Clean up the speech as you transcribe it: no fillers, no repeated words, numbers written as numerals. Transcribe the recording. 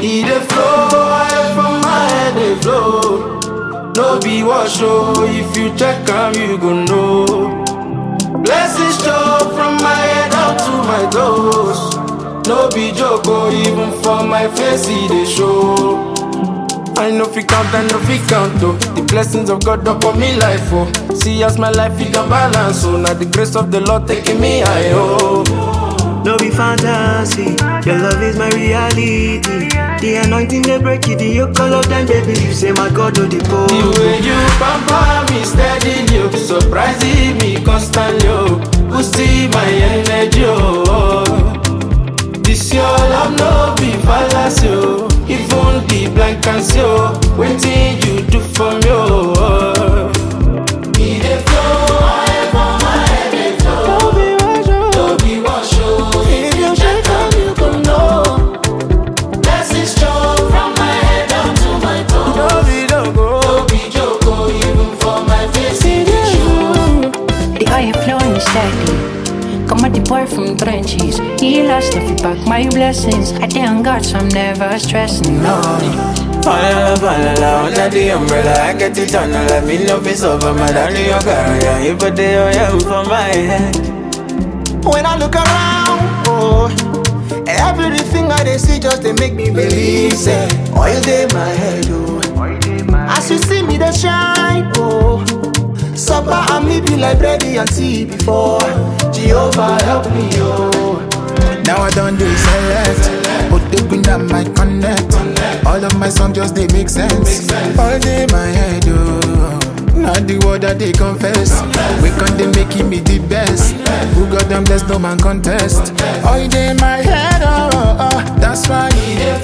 E dey flow, I from my head dey flow. No be wash oh, if you check am you go know. Blessings show from my head down to my toes. No be joke oh, even for my face e dey show. I know fi count, oh. The blessings of God upon me life, oh. See as my life it can balance, oh. Now the grace of the Lord taking me high, oh. No be fantasy, your love is my reality. The anointing they break it, the yoke all of them they believe. Say my God no the go. The way you pamper me steady, you surprising me constantly, oh. Boosting my energy, oh. This your love no be fallacy, oh. Even the blind can see, oh. Waiting you do for me, oh. E dey flow, I from my head dey flow. No be wash, oh. If you check am, you go know. Blessings show from my head down to my toes. No be joke, oh. Even for my face, it dey show. The oil flowing steady. Come at the boy from trenches. He lost if you back my blessings. I thank God, so I'm never stressing. No. Falala, under the umbrella, I get it on. Let me know it's over, my darling, your career. You put the oil for my head. When I look around, oh, everything I dey see just they make me believe. Say, oil dey my head, oh. As you see me, they shine, oh. Supper and me be like bready and tea before. Jehovah help me, oh. Now I don't do select, but they bring that my connect. All of my songs just they make sense. All day my head, oh. Not the word that they confess. We can't they making me the best. Who got them blessed, no man contest. All day my head, oh, oh, oh. That's why.